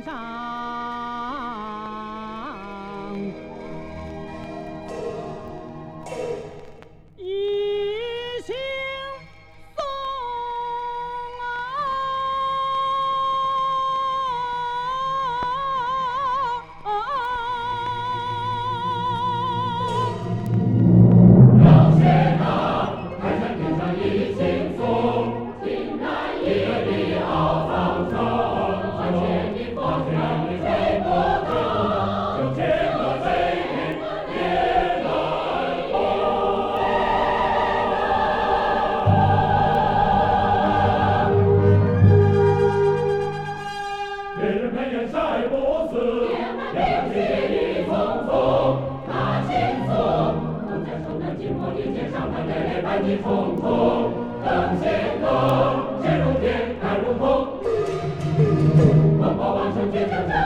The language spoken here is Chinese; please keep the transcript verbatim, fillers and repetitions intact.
一行送啊， 老先生，台上天上一行送，听那夜里好苍苍，看见你风让你吹不动，就见了飞云也难忘。别人眉眼晒不死，两节一匆匆，那轻松。寂寞的街上，它累累白气冲冲，灯先灯，剑如电，看如风，风暴万盛，剑成